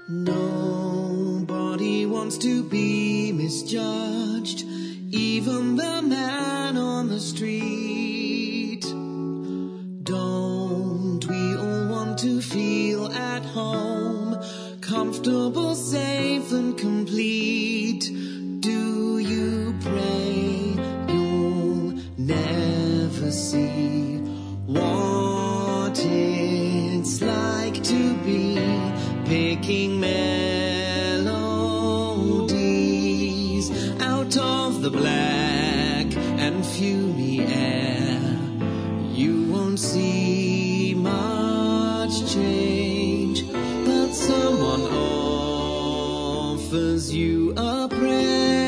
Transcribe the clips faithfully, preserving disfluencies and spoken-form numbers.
Nobody wants to be misjudged, even the man on the street. Don't we all want to feel at home, comfortable, safe and complete? Do you pray you'll never see what it's like to be picking melodies out of the black and fumy air? You won't see much change, but someone offers you a prayer.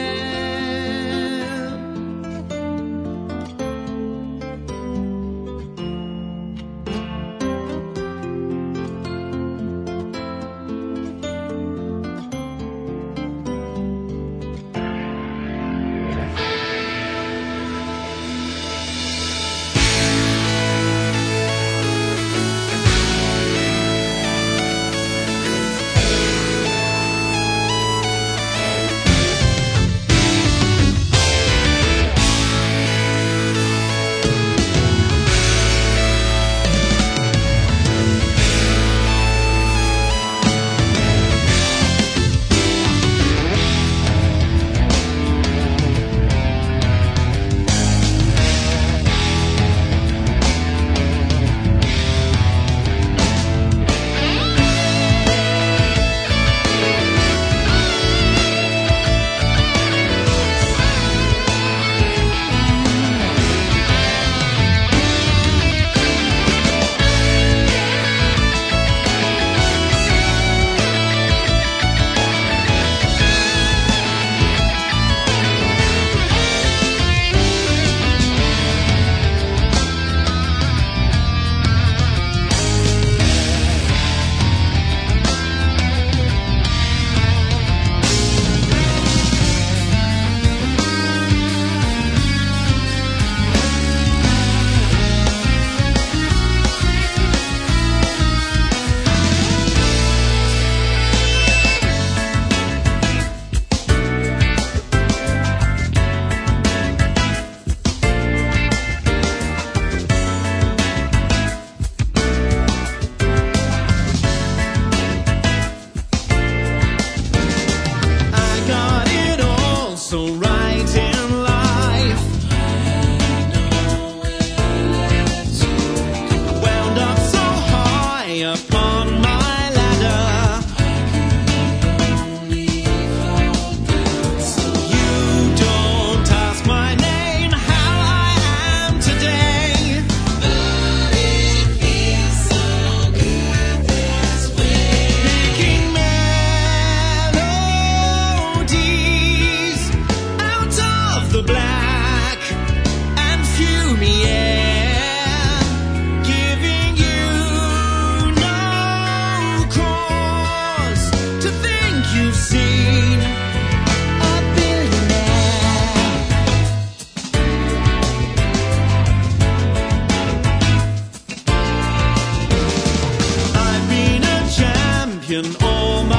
All my